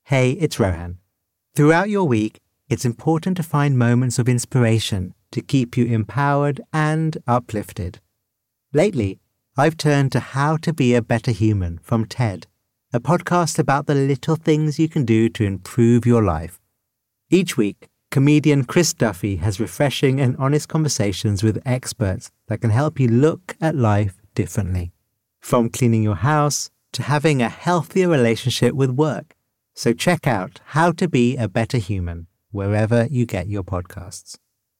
Hey, it's Rohan. Throughout your week, it's important to find moments of inspiration to keep you empowered and uplifted. Lately, I've turned to How to Be a Better Human from TED, a podcast about the little things you can do to improve your life. Each week, comedian Chris Duffy has refreshing and honest conversations with experts that can help you look at life differently. From cleaning your house to having a healthier relationship with work. So check out How to Be a Better Human wherever you get your podcasts.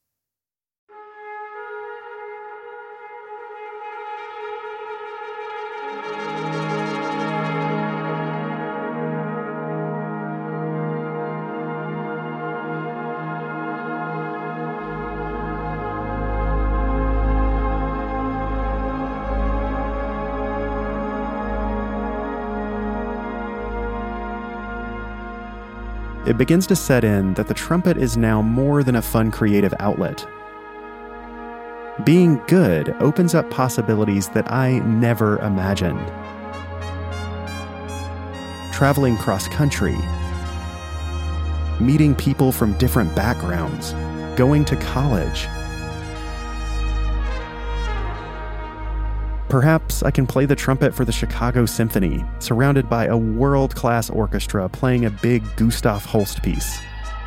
It begins to set in that the trumpet is now more than a fun creative outlet. Being good opens up possibilities that I never imagined. Traveling cross-country, meeting people from different backgrounds, going to college. Perhaps I can play the trumpet for the Chicago Symphony, surrounded by a world-class orchestra playing a big Gustav Holst piece.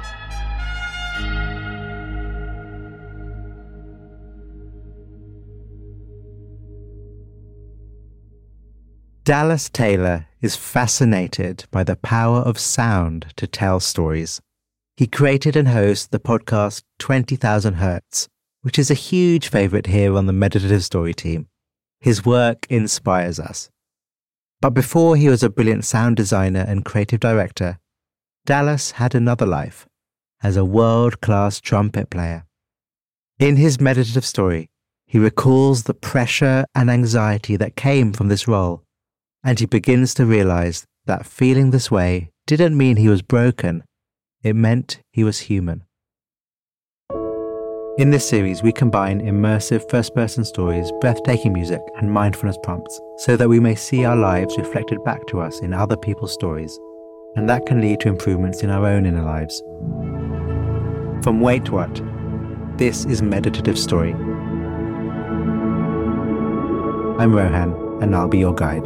Dallas Taylor is fascinated by the power of sound to tell stories. He created and hosts the podcast 20,000 Hertz, which is a huge favorite here on the Meditative Story team. His work inspires us. But before he was a brilliant sound designer and creative director, Dallas had another life as a world-class trumpet player. In his Meditative Story, he recalls the pressure and anxiety that came from this role, and he begins to realize that feeling this way didn't mean he was broken, it meant he was human. In this series, we combine immersive first-person stories, breathtaking music, and mindfulness prompts so that we may see our lives reflected back to us in other people's stories, and that can lead to improvements in our own inner lives. From Wait What? This is Meditative Story. I'm Rohan, and I'll be your guide.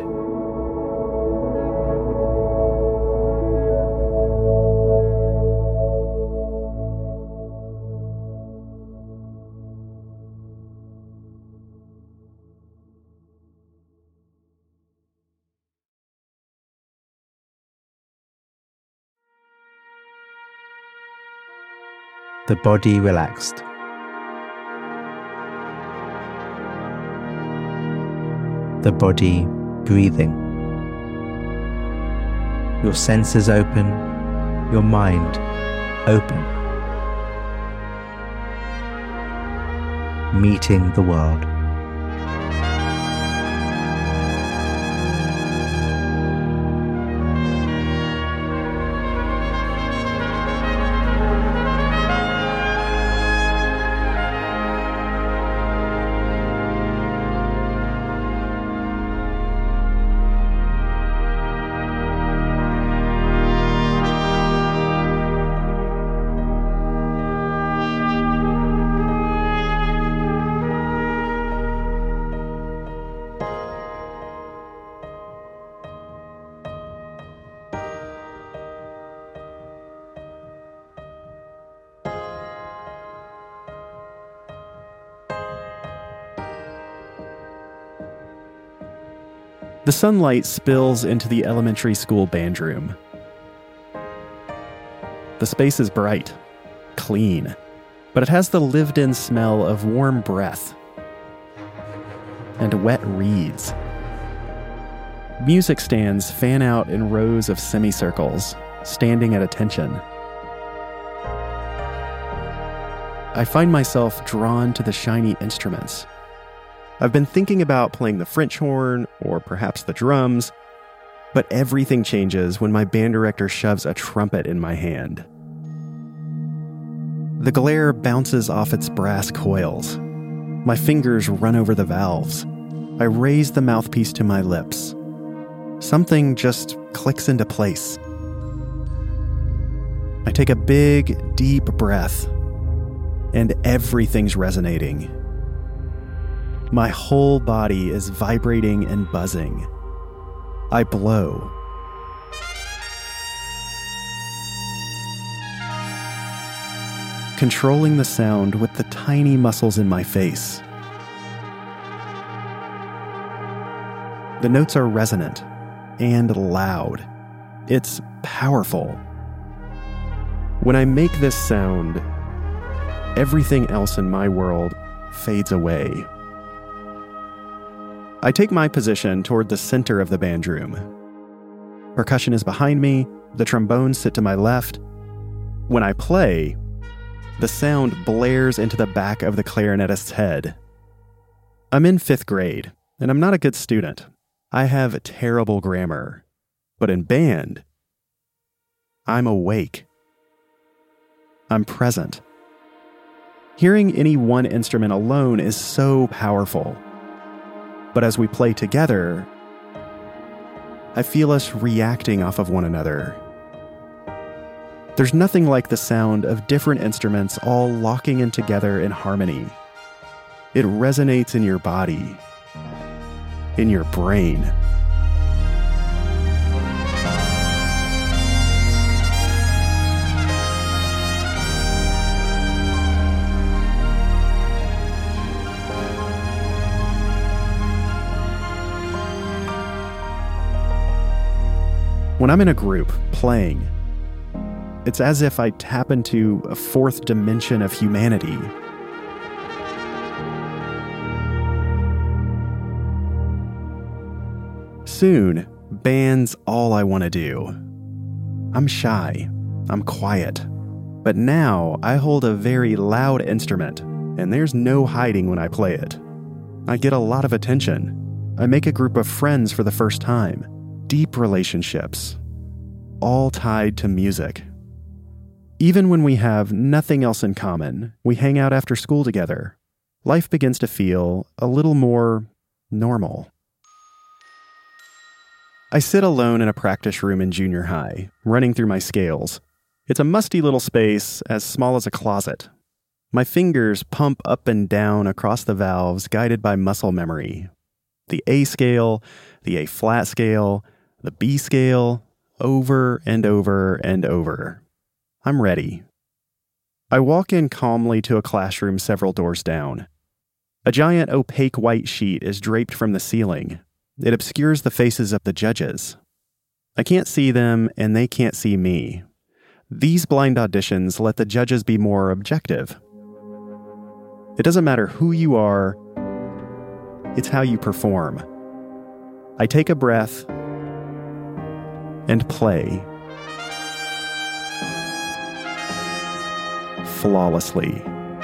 The body relaxed. The body breathing. Your senses open, your mind open. Meeting the world. The sunlight spills into the elementary school band room. The space is bright, clean, but it has the lived-in smell of warm breath and wet reeds. Music stands fan out in rows of semicircles, standing at attention. I find myself drawn to the shiny instruments. I've been thinking about playing the French horn, or perhaps the drums, but everything changes when my band director shoves a trumpet in my hand. The glare bounces off its brass coils. My fingers run over the valves. I raise the mouthpiece to my lips. Something just clicks into place. I take a big, deep breath, and everything's resonating. My whole body is vibrating and buzzing. I blow. Controlling the sound with the tiny muscles in my face. The notes are resonant and loud. It's powerful. When I make this sound, everything else in my world fades away. I take my position toward the center of the band room. Percussion is behind me, the trombones sit to my left. When I play, the sound blares into the back of the clarinetist's head. I'm in 5th grade, and I'm not a good student. I have terrible grammar. But in band, I'm awake. I'm present. Hearing any one instrument alone is so powerful. But as we play together, I feel us reacting off of one another. There's nothing like the sound of different instruments all locking in together in harmony. It resonates in your body, in your brain. When I'm in a group playing, it's as if I tap into a 4th dimension of humanity. Soon, band's all I want to do. I'm shy, I'm quiet, but now I hold a very loud instrument, and there's no hiding when I play it. I get a lot of attention. I make a group of friends for the first time, deep relationships, all tied to music. Even when we have nothing else in common, we hang out after school together. Life begins to feel a little more normal. I sit alone in a practice room in junior high, running through my scales. It's a musty little space as small as a closet. My fingers pump up and down across the valves guided by muscle memory. The A scale, the A flat scale, the B scale, over and over and over. I'm ready. I walk in calmly to a classroom several doors down. A giant opaque white sheet is draped from the ceiling. It obscures the faces of the judges. I can't see them, and they can't see me. These blind auditions let the judges be more objective. It doesn't matter who you are, it's how you perform. I take a breath and play. Flawlessly.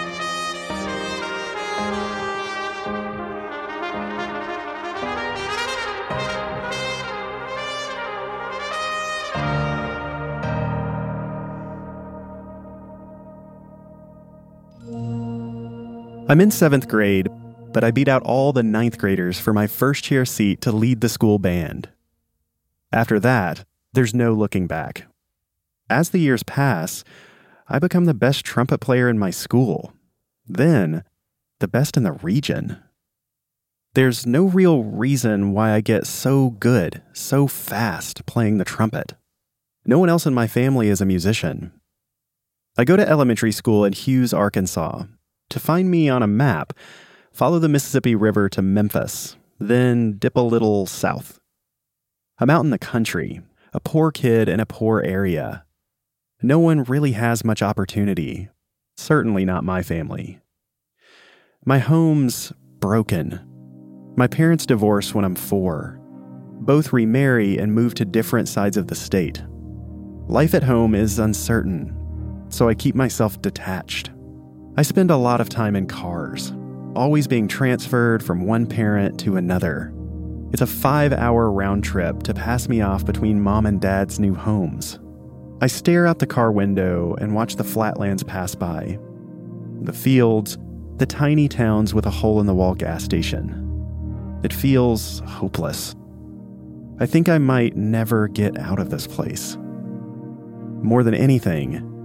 I'm in 7th grade, but I beat out all the 9th graders for my first chair seat to lead the school band. After that, there's no looking back. As the years pass, I become the best trumpet player in my school. Then, the best in the region. There's no real reason why I get so good, so fast playing the trumpet. No one else in my family is a musician. I go to elementary school in Hughes, Arkansas. To find me on a map, follow the Mississippi River to Memphis, then dip a little south. I'm out in the country, a poor kid in a poor area. No one really has much opportunity, certainly not my family. My home's broken. My parents divorce when I'm 4. Both remarry and move to different sides of the state. Life at home is uncertain, so I keep myself detached. I spend a lot of time in cars, always being transferred from one parent to another. It's a 5-hour round trip to pass me off between mom and dad's new homes. I stare out the car window and watch the flatlands pass by. The fields, the tiny towns with a hole-in-the-wall gas station. It feels hopeless. I think I might never get out of this place. More than anything,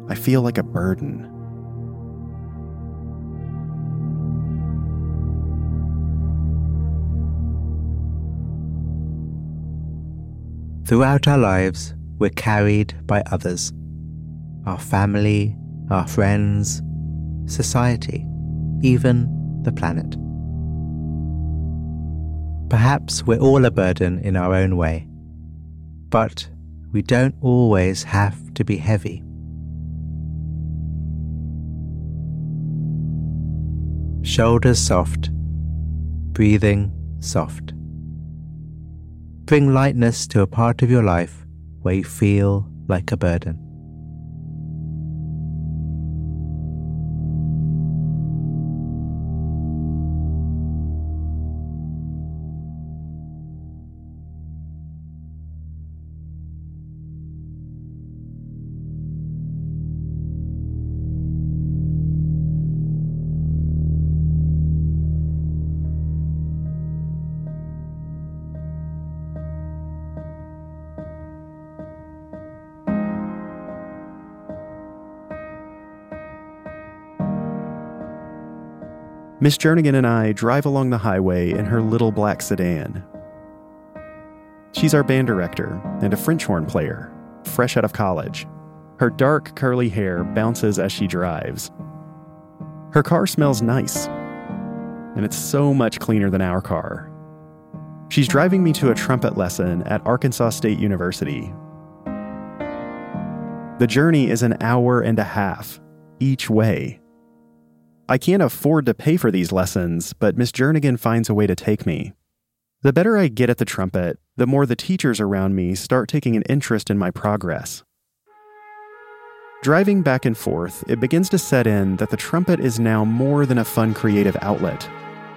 I feel like a burden. Throughout our lives, we're carried by others. Our family, our friends, society, even the planet. Perhaps we're all a burden in our own way, but we don't always have to be heavy. Shoulders soft, breathing soft. Bring lightness to a part of your life where you feel like a burden. Miss Jernigan and I drive along the highway in her little black sedan. She's our band director and a French horn player, fresh out of college. Her dark, curly hair bounces as she drives. Her car smells nice, and it's so much cleaner than our car. She's driving me to a trumpet lesson at Arkansas State University. The journey is an hour and a half each way. I can't afford to pay for these lessons, but Miss Jernigan finds a way to take me. The better I get at the trumpet, the more the teachers around me start taking an interest in my progress. Driving back and forth, it begins to set in that the trumpet is now more than a fun creative outlet.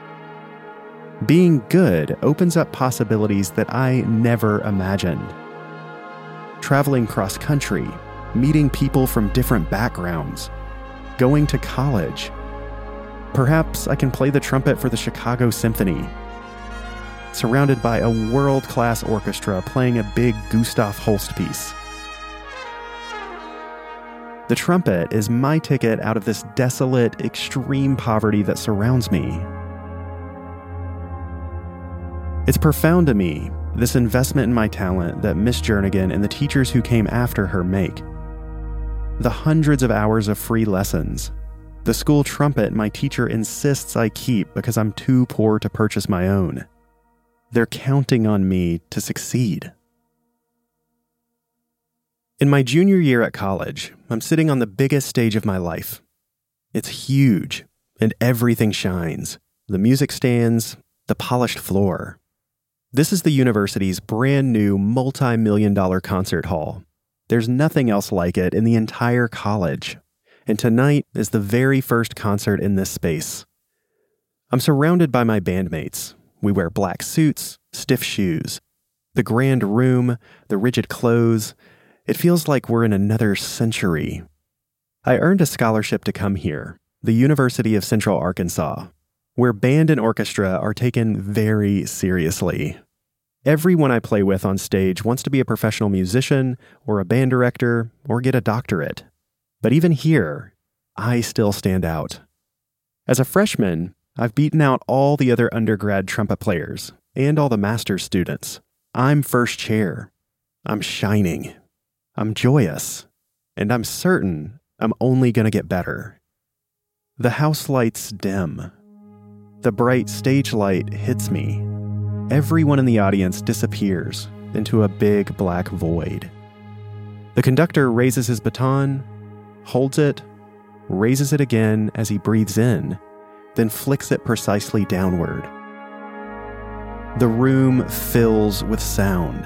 Being good opens up possibilities that I never imagined. Traveling cross-country, meeting people from different backgrounds, going to college. Perhaps I can play the trumpet for the Chicago Symphony, surrounded by a world-class orchestra playing a big Gustav Holst piece. The trumpet is my ticket out of this desolate, extreme poverty that surrounds me. It's profound to me, this investment in my talent that Miss Jernigan and the teachers who came after her make. The hundreds of hours of free lessons. The school trumpet my teacher insists I keep because I'm too poor to purchase my own. They're counting on me to succeed. In my junior year at college, I'm sitting on the biggest stage of my life. It's huge, and everything shines. The music stands, the polished floor. This is the university's brand new multi-million-dollar concert hall. There's nothing else like it in the entire college. And tonight is the very first concert in this space. I'm surrounded by my bandmates. We wear black suits, stiff shoes. The grand room, the rigid clothes. It feels like we're in another century. I earned a scholarship to come here, the University of Central Arkansas, where band and orchestra are taken very seriously. Everyone I play with on stage wants to be a professional musician or a band director or get a doctorate. But even here, I still stand out. As a freshman, I've beaten out all the other undergrad trumpet players and all the master's students. I'm first chair. I'm shining. I'm joyous. And I'm certain I'm only going to get better. The house lights dim. The bright stage light hits me. Everyone in the audience disappears into a big black void. The conductor raises his baton, holds it, raises it again as he breathes in, then flicks it precisely downward. The room fills with sound.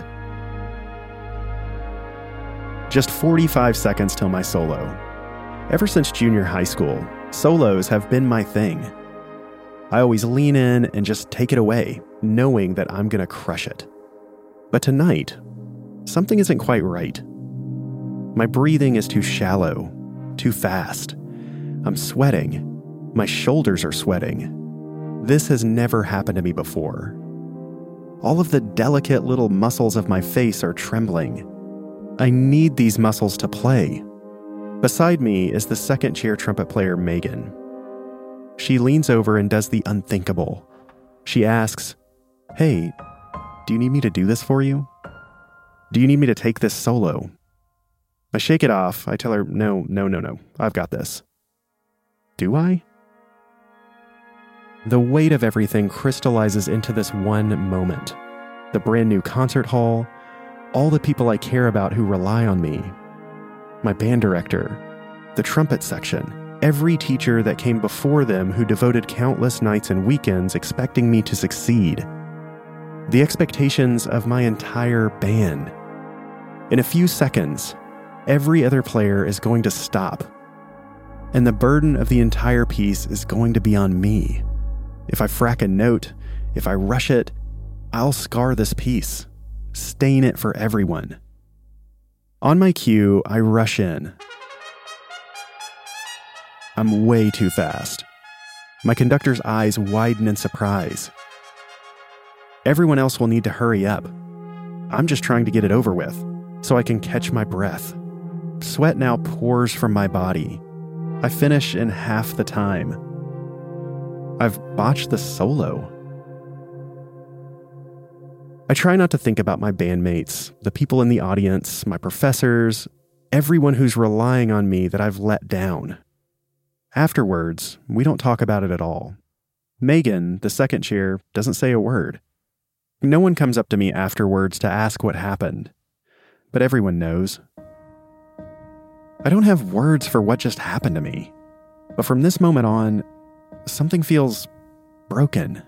Just 45 seconds till my solo. Ever since junior high school, solos have been my thing. I always lean in and just take it away, knowing that I'm going to crush it. But tonight, something isn't quite right. My breathing is too shallow. Too fast. I'm sweating. My shoulders are sweating. This has never happened to me before. All of the delicate little muscles of my face are trembling. I need these muscles to play. Beside me is the second chair trumpet player, Megan. She leans over and does the unthinkable. She asks, "Hey, do you need me to do this for you? Do you need me to take this solo?" I shake it off. I tell her, no, I've got this. Do I? The weight of everything crystallizes into this one moment. The brand new concert hall, all the people I care about who rely on me, my band director, the trumpet section, every teacher that came before them who devoted countless nights and weekends expecting me to succeed, the expectations of my entire band. In a few seconds, every other player is going to stop, and the burden of the entire piece is going to be on me. If I frack a note, if I rush it, I'll scar this piece, stain it for everyone. On my cue, I rush in. I'm way too fast. My conductor's eyes widen in surprise. Everyone else will need to hurry up. I'm just trying to get it over with, so I can catch my breath. Sweat now pours from my body. I finish in half the time. I've botched the solo. I try not to think about my bandmates, the people in the audience, my professors, everyone who's relying on me that I've let down. Afterwards, we don't talk about it at all. Megan, the second chair, doesn't say a word. No one comes up to me afterwards to ask what happened, but everyone knows. I don't have words for what just happened to me, but from this moment on, something feels broken.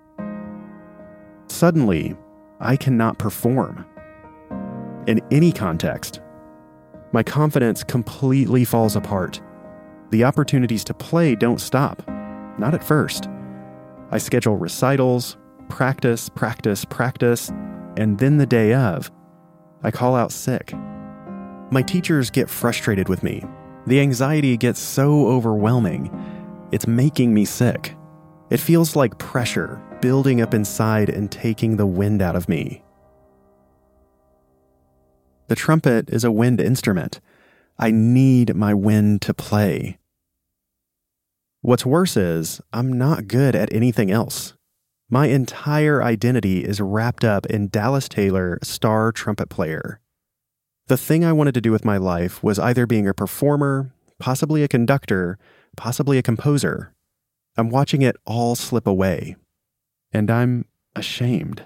Suddenly, I cannot perform. In any context, my confidence completely falls apart. The opportunities to play don't stop, not at first. I schedule recitals, practice, and then the day of, I call out sick. My teachers get frustrated with me. The anxiety gets so overwhelming, it's making me sick. It feels like pressure building up inside and taking the wind out of me. The trumpet is a wind instrument. I need my wind to play. What's worse is, I'm not good at anything else. My entire identity is wrapped up in Dallas Taylor, star trumpet player. The thing I wanted to do with my life was either being a performer, possibly a conductor, possibly a composer. I'm watching it all slip away, and I'm ashamed.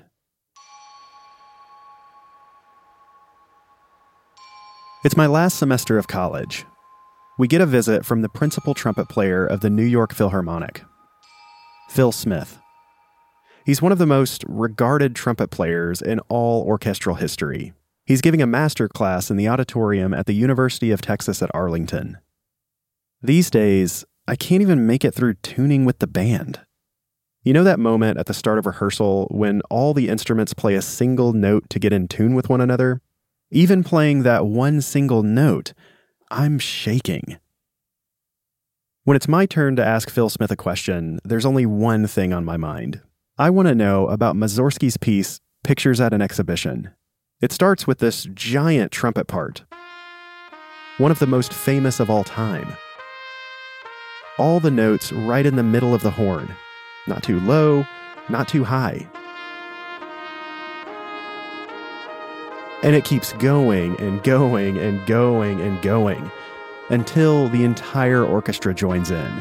It's my last semester of college. We get a visit from the principal trumpet player of the New York Philharmonic, Phil Smith. He's one of the most regarded trumpet players in all orchestral history. He's giving a master class in the auditorium at the University of Texas at Arlington. These days, I can't even make it through tuning with the band. You know that moment at the start of rehearsal when all the instruments play a single note to get in tune with one another? Even playing that one single note, I'm shaking. When it's my turn to ask Phil Smith a question, there's only one thing on my mind. I want to know about Mussorgsky's piece, Pictures at an Exhibition. It starts with this giant trumpet part, one of the most famous of all time. All the notes right in the middle of the horn, not too low, not too high. And it keeps going and going and going and going until the entire orchestra joins in.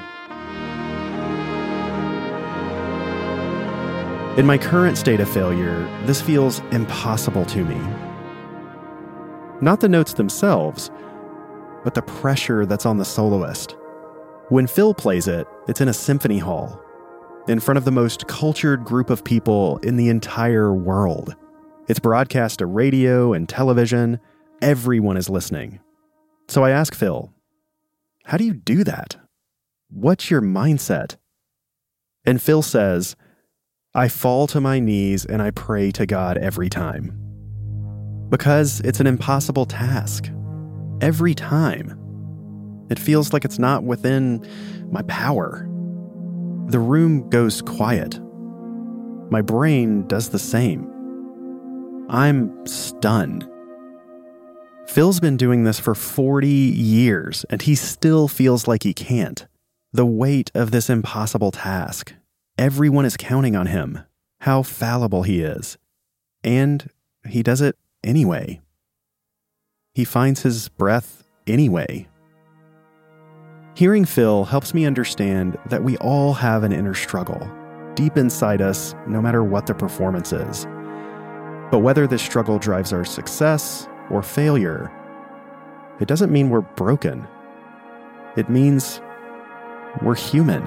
In my current state of failure, this feels impossible to me. Not the notes themselves, but the pressure that's on the soloist. When Phil plays it, it's in a symphony hall, in front of the most cultured group of people in the entire world. It's broadcast to radio and television. Everyone is listening. So I ask Phil, how do you do that? What's your mindset? And Phil says, I fall to my knees and I pray to God every time. Because it's an impossible task. Every time. It feels like it's not within my power. The room goes quiet. My brain does the same. I'm stunned. Phil's been doing this for 40 years, and he still feels like he can't. The weight of this impossible task. Everyone is counting on him, how fallible he is. And he does it anyway. He finds his breath anyway. Hearing Phil helps me understand that we all have an inner struggle, deep inside us, no matter what the performance is. But whether this struggle drives our success or failure, it doesn't mean we're broken. It means we're human.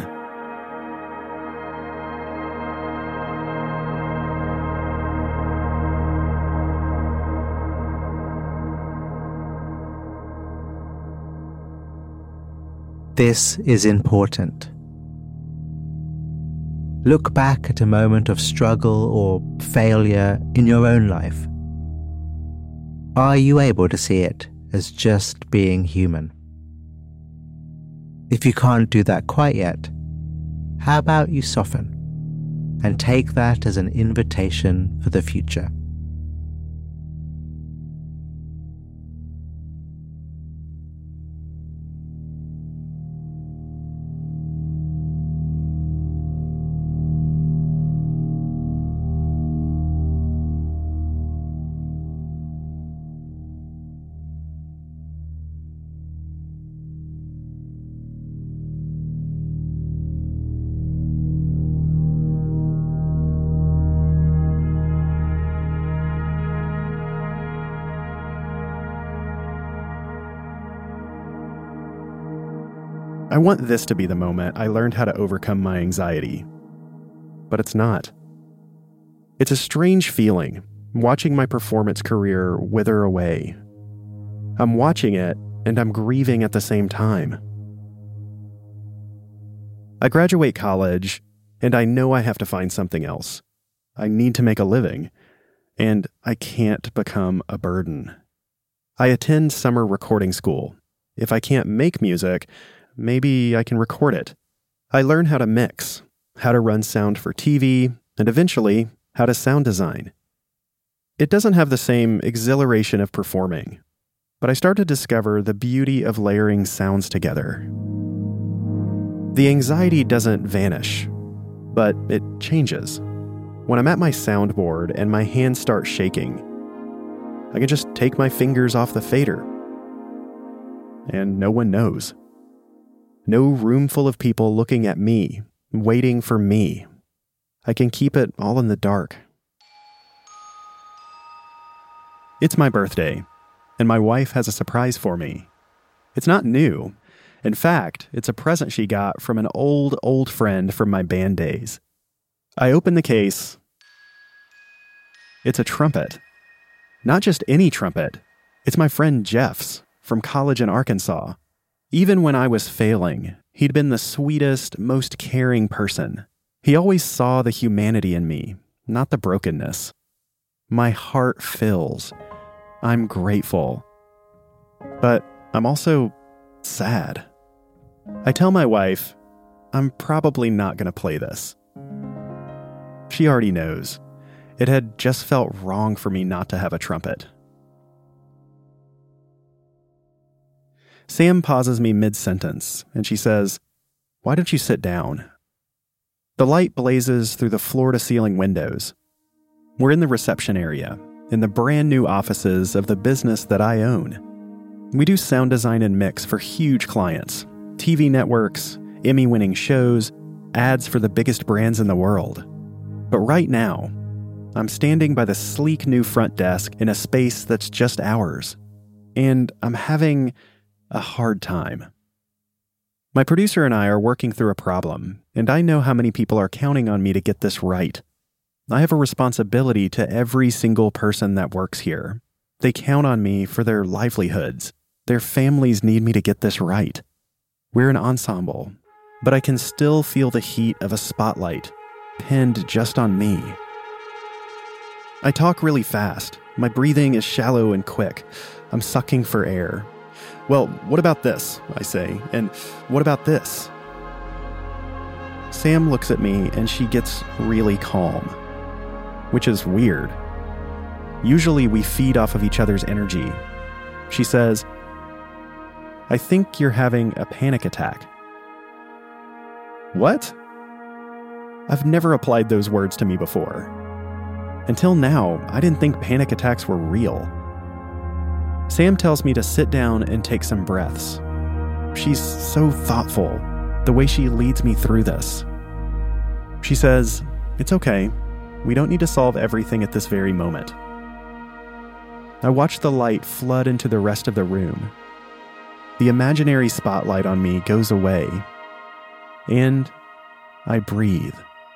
This is important. Look back at a moment of struggle or failure in your own life. Are you able to see it as just being human? If you can't do that quite yet, how about you soften and take that as an invitation for the future? I want this to be the moment I learned how to overcome my anxiety. But it's not. It's a strange feeling, watching my performance career wither away. I'm watching it, and I'm grieving at the same time. I graduate college, and I know I have to find something else. I need to make a living, and I can't become a burden. I attend summer recording school. If I can't make music, maybe I can record it. I learn how to mix, how to run sound for TV, and eventually, how to sound design. It doesn't have the same exhilaration of performing, but I start to discover the beauty of layering sounds together. The anxiety doesn't vanish, but it changes. When I'm at my soundboard and my hands start shaking, I can just take my fingers off the fader, and no one knows. No room full of people looking at me, waiting for me. I can keep it all in the dark. It's my birthday, and my wife has a surprise for me. It's not new. In fact, it's a present she got from an old friend from my band days. I open the case. It's a trumpet. Not just any trumpet. It's my friend Jeff's from college in Arkansas. Even when I was failing, he'd been the sweetest, most caring person. He always saw the humanity in me, not the brokenness. My heart fills. I'm grateful. But I'm also sad. I tell my wife, I'm probably not going to play this. She already knows. It had just felt wrong for me not to have a trumpet. Sam pauses me mid-sentence, and she says, "Why don't you sit down?" The light blazes through the floor-to-ceiling windows. We're in the reception area, in the brand new offices of the business that I own. We do sound design and mix for huge clients, TV networks, Emmy-winning shows, ads for the biggest brands in the world. But right now, I'm standing by the sleek new front desk in a space that's just ours, and I'm having a hard time. My producer and I are working through a problem, and I know how many people are counting on me to get this right. I have a responsibility to every single person that works here. They count on me for their livelihoods. Their families need me to get this right. We're an ensemble, but I can still feel the heat of a spotlight pinned just on me. I talk really fast. My breathing is shallow and quick. I'm sucking for air. "Well, what about this?" I say, "and what about this?" Sam looks at me and she gets really calm, which is weird. Usually we feed off of each other's energy, She says, "I think you're having a panic attack." What? I've never applied those words to me before. Until now, I didn't think panic attacks were real. Sam tells me to sit down and take some breaths. She's so thoughtful, the way she leads me through this. She says, "It's okay. We don't need to solve everything at this very moment." I watch the light flood into the rest of the room. The imaginary spotlight on me goes away, and I breathe.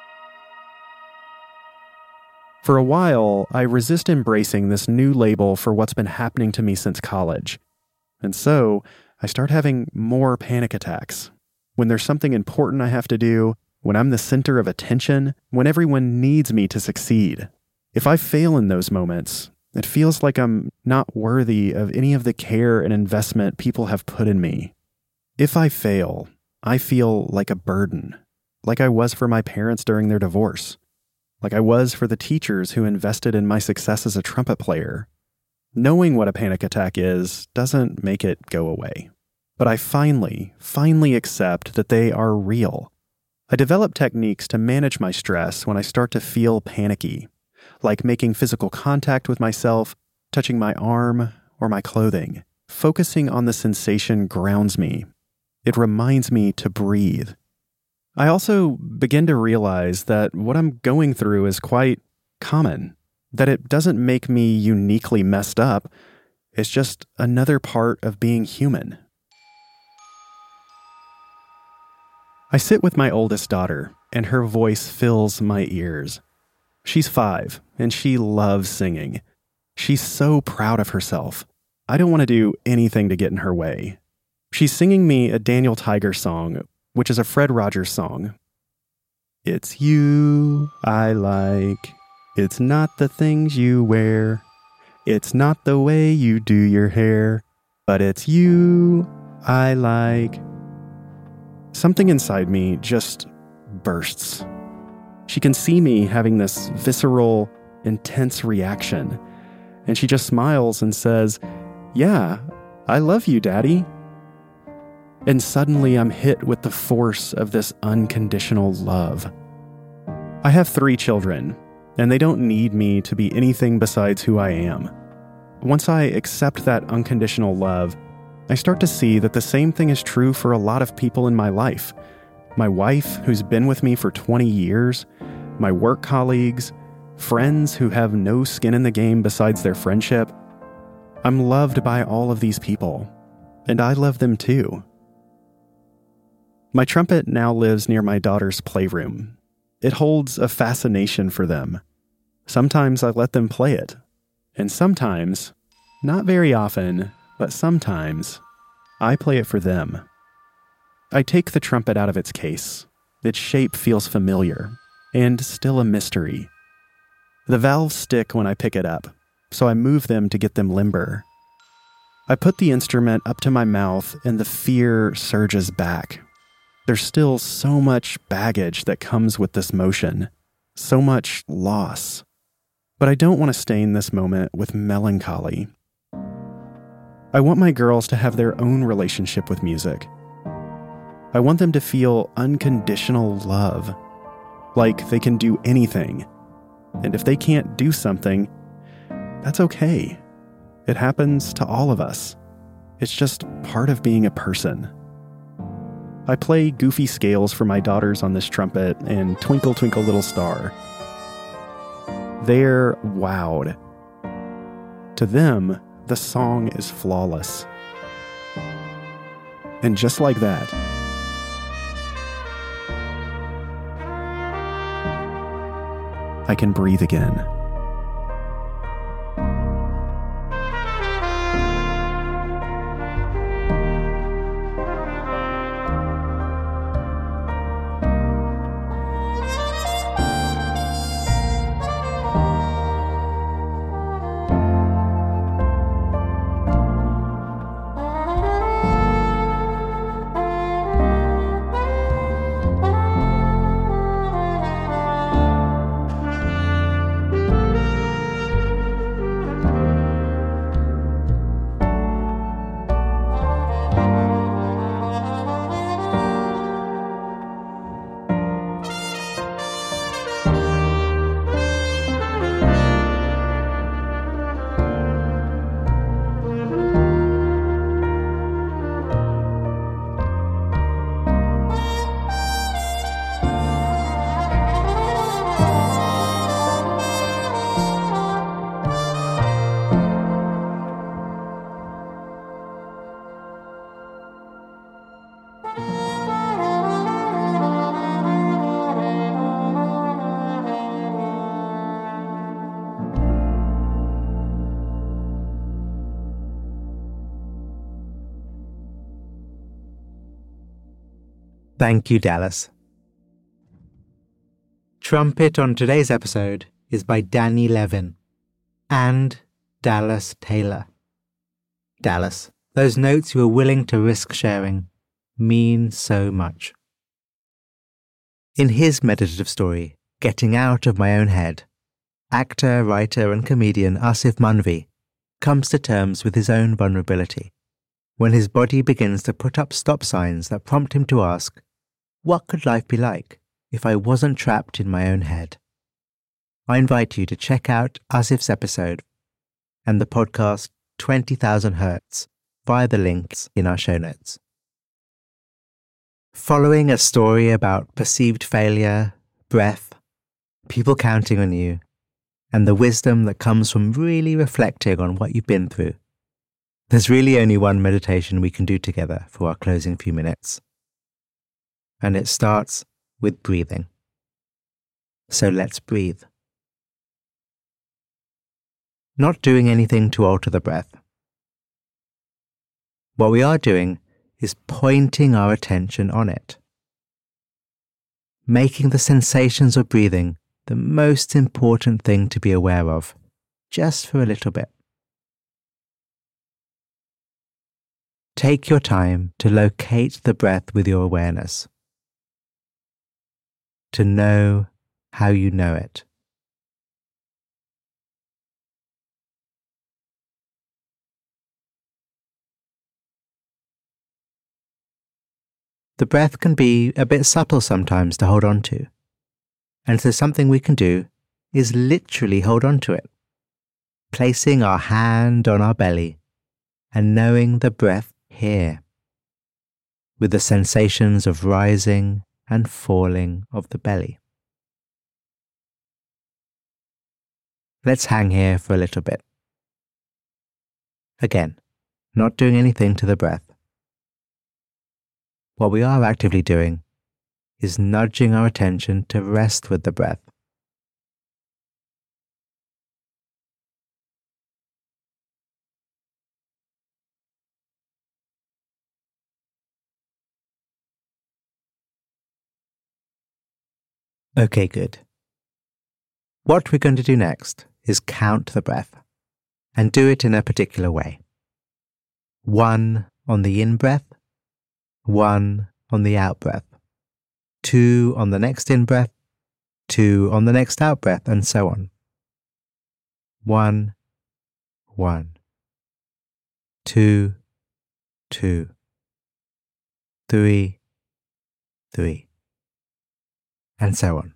For a while, I resist embracing this new label for what's been happening to me since college. And so, I start having more panic attacks. When there's something important I have to do, when I'm the center of attention, when everyone needs me to succeed. If I fail in those moments, it feels like I'm not worthy of any of the care and investment people have put in me. If I fail, I feel like a burden, like I was for my parents during their divorce, like I was for the teachers who invested in my success as a trumpet player. Knowing what a panic attack is doesn't make it go away. But I finally accept that they are real. I develop techniques to manage my stress when I start to feel panicky, like making physical contact with myself, touching my arm or my clothing. Focusing on the sensation grounds me. It reminds me to breathe. I also begin to realize that what I'm going through is quite common, that it doesn't make me uniquely messed up. It's just another part of being human. I sit with my oldest daughter, and her voice fills my ears. She's 5, and she loves singing. She's so proud of herself. I don't want to do anything to get in her way. She's singing me a Daniel Tiger song, which is a Fred Rogers song. "It's you I like. It's not the things you wear. It's not the way you do your hair. But it's you I like." Something inside me just bursts. She can see me having this visceral, intense reaction, and she just smiles and says, "Yeah, I love you, Daddy." And suddenly I'm hit with the force of this unconditional love. I have 3 children, and they don't need me to be anything besides who I am. Once I accept that unconditional love, I start to see that the same thing is true for a lot of people in my life. My wife, who's been with me for 20 years, my work colleagues, friends who have no skin in the game besides their friendship. I'm loved by all of these people, and I love them too. My trumpet now lives near my daughter's playroom. It holds a fascination for them. Sometimes I let them play it, and sometimes, not very often, but sometimes, I play it for them. I take the trumpet out of its case. Its shape feels familiar, and still a mystery. The valves stick when I pick it up, so I move them to get them limber. I put the instrument up to my mouth, and the fear surges back. There's still so much baggage that comes with this motion, so much loss. But I don't want to stain this moment with melancholy. I want my girls to have their own relationship with music. I want them to feel unconditional love, like they can do anything. And if they can't do something, that's okay. It happens to all of us. It's just part of being a person. I play goofy scales for my daughters on this trumpet and Twinkle Twinkle Little Star. They're wowed. To them, the song is flawless. And just like that, I can breathe again. Thank you, Dallas. Trumpet on today's episode is by Danny Levin and Dallas Taylor. Dallas, those notes you were willing to risk sharing mean so much. In his meditative story, Getting Out of My Own Head, actor, writer and comedian Asif Manvi comes to terms with his own vulnerability when his body begins to put up stop signs that prompt him to ask, what could life be like if I wasn't trapped in my own head? I invite you to check out Asif's episode and the podcast 20,000 Hertz via the links in our show notes. Following a story about perceived failure, breath, people counting on you, and the wisdom that comes from really reflecting on what you've been through, there's really only one meditation we can do together for our closing few minutes. And it starts with breathing. So let's breathe. Not doing anything to alter the breath. What we are doing is pointing our attention on it. Making the sensations of breathing the most important thing to be aware of, just for a little bit. Take your time to locate the breath with your awareness, to know how you know it. The breath can be a bit subtle sometimes to hold on to, and so something we can do is literally hold on to it, placing our hand on our belly and knowing the breath here, with the sensations of rising and falling of the belly. Let's hang here for a little bit. Again, not doing anything to the breath. What we are actively doing is nudging our attention to rest with the breath. Okay, good. What we're going to do next is count the breath and do it in a particular way. 1 on the in-breath, 1 on the out-breath, 2 on the next in-breath, 2 on the next out-breath, and so on. 1, 1, 2, 2, 3, 3, and so on.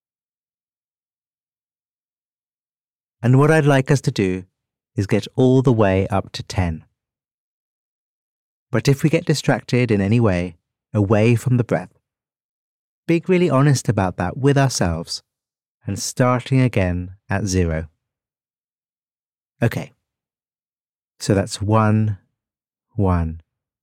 And what I'd like us to do is get all the way up to 10. But if we get distracted in any way, away from the breath, being really honest about that with ourselves and starting again at 0. Okay, so that's 1, 1,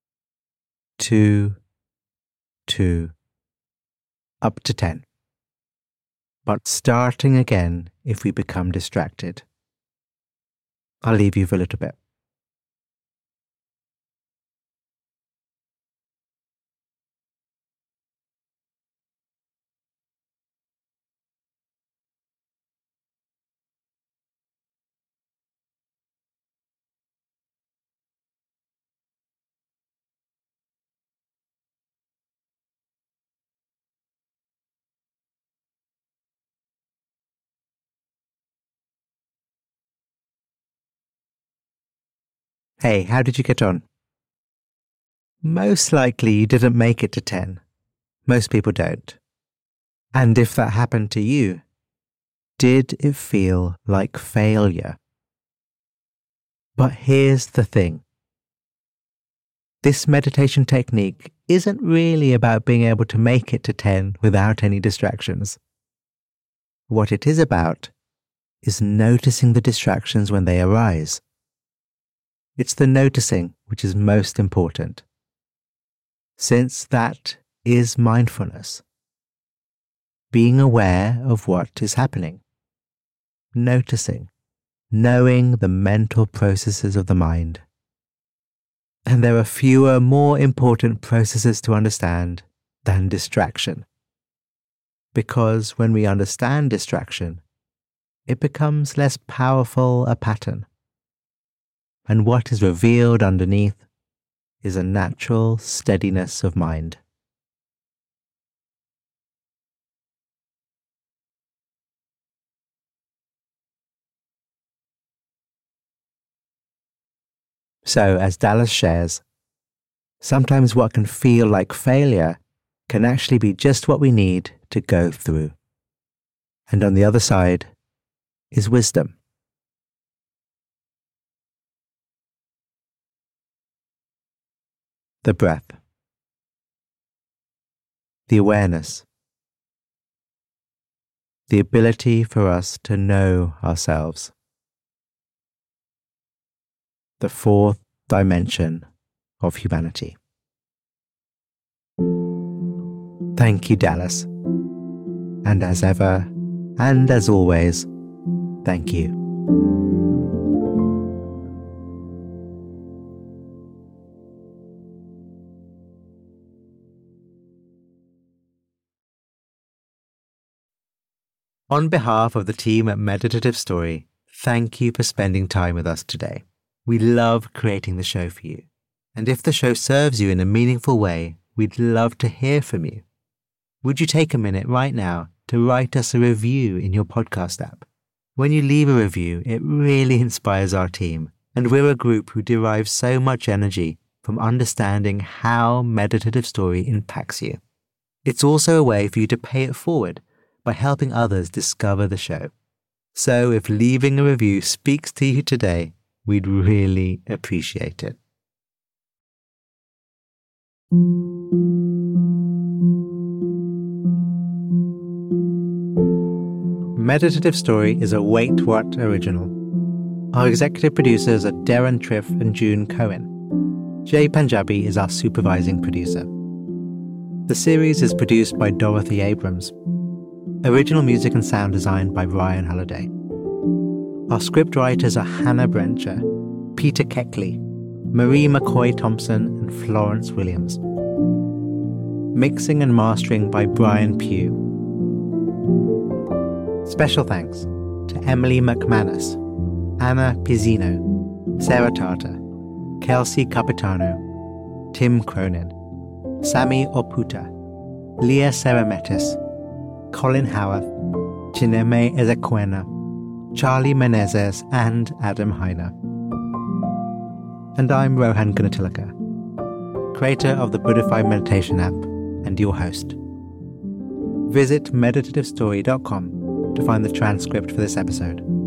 2, 2, up to 10. But starting again if we become distracted. I'll leave you for a little bit. Hey, how did you get on? Most likely you didn't make it to 10. Most people don't. And if that happened to you, did it feel like failure? But here's the thing. This meditation technique isn't really about being able to make it to 10 without any distractions. What it is about is noticing the distractions when they arise. It's the noticing which is most important, since that is mindfulness. Being aware of what is happening, noticing, knowing the mental processes of the mind. And there are fewer, more important processes to understand than distraction. Because when we understand distraction, it becomes less powerful a pattern. And what is revealed underneath is a natural steadiness of mind. So, as Dallas shares, sometimes what can feel like failure can actually be just what we need to go through. And on the other side is wisdom. The breath, the awareness, the ability for us to know ourselves. The fourth dimension of humanity. Thank you, Dallas. And as ever, and as always, thank you. On behalf of the team at Meditative Story, thank you for spending time with us today. We love creating the show for you. And if the show serves you in a meaningful way, we'd love to hear from you. Would you take a minute right now to write us a review in your podcast app? When you leave a review, it really inspires our team, and we're a group who derive so much energy from understanding how Meditative Story impacts you. It's also a way for you to pay it forward by helping others discover the show. So if leaving a review speaks to you today, we'd really appreciate it. Meditative Story is a Wait What original. Our executive producers are Darren Triff and June Cohen. Jay Panjabi is our supervising producer. The series is produced by Dorothy Abrams. Original music and sound design by Ryan Halliday. Our script writers are Hannah Brencher, Peter Keckley, Marie McCoy Thompson, and Florence Williams. Mixing and mastering by Brian Pugh. Special thanks to Emily McManus, Anna Pizzino, Sarah Tartar, Kelsey Capitano, Tim Cronin, Sami Oputa, Leah Serametis, Colin Howarth, Chineme Ezekwena, Charlie Menezes, and Adam Heiner. And I'm Rohan Gunatilaka, creator of the Buddhify Meditation app and your host. Visit meditativestory.com to find the transcript for this episode.